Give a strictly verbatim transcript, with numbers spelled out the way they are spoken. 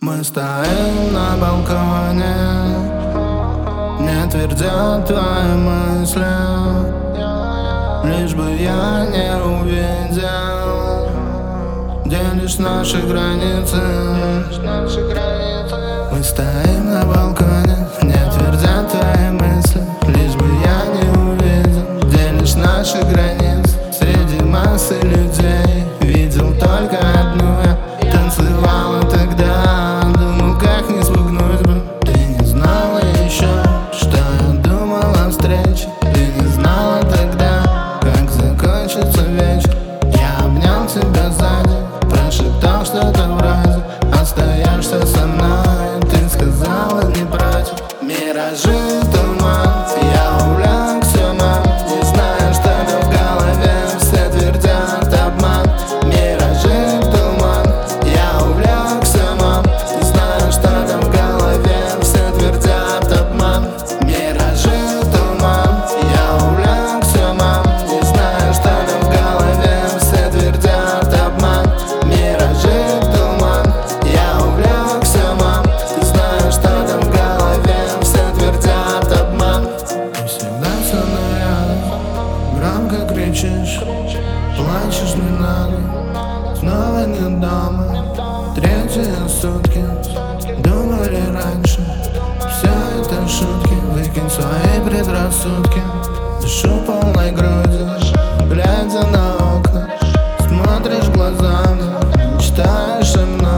Мы стоим на балконе, не твердят твои мысли, лишь бы я не увидел, где лишь наши границы. Мы стоим на балконе, не твердят твои мысли, лишь бы я не увидел, где лишь наши границы. Среди массы людей видел только одну я. Танцевала тогда, думал, как не спугнуть бы. Ты не знала еще, что я думал о встрече. Ты не знала тогда, как закончится вечер. Я обнял тебя сзади, прошептал что-то вроде: остаешься со мной, ты сказала не против. Миражи, туман, я увлекся, мам, не знаю, что там в голове, все твердят обман. Миражи, туман, я увлекся, мам, не знаю, что там в голове, все твердят обман. Миражи, туман, я увлекся, мам, не знаю, что там в голове, все твердят обман. Миражи, туман, я увлекся, мам, не знаю, что там в голове, все твердят обман. Ты всегда со мной рядом, громко кричишь, плачешь не надо, снова нет дома. Третьи сутки, думали раньше, все это шутки. Выкинь свои предрассудки, дышу полной грудью, глядя на окна, смотришь глазами, мечтаешь о мной.